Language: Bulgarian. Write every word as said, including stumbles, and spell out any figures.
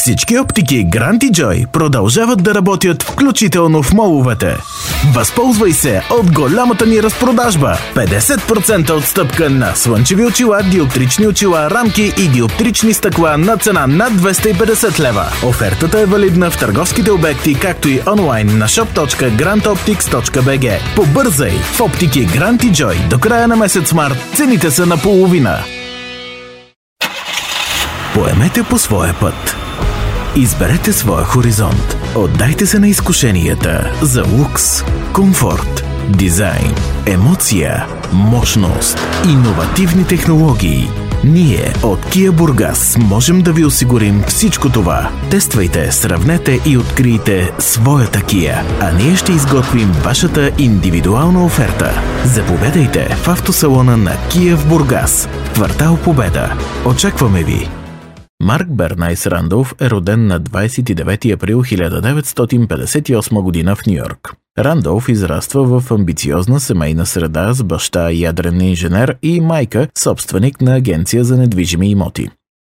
Всички оптики Grant и Joy продължават да работят, включително в моловете. Възползвай се от голямата ни разпродажба. петдесет процента отстъпка на слънчеви очила, диоптрични очила, рамки и диоптрични стъкла на цена над двеста и петдесет лева. Офертата е валидна в търговските обекти, както и онлайн на shop точка grant optics точка b g. Побързай! В оптики Grant и Joy до края на месец март цените са на половина. Поемете по своя път. Изберете своя хоризонт. Отдайте се на изкушенията за лукс, комфорт, дизайн, емоция, мощност, иновативни технологии. Ние от Kia Бургас можем да ви осигурим всичко това. Тествайте, сравнете и открийте своята Kia, а ние ще изготвим вашата индивидуална оферта. Заповядайте в автосалона на Kia в Бургас, квартал Победа. Очакваме ви! Марк Бернайс Рандолф е роден на двадесет и девети април хиляда деветстотин петдесет и осма година в Ню-Йорк. Рандолф израства в амбициозна семейна среда с баща ядрен инженер и майка собственик на агенция за недвижими имоти.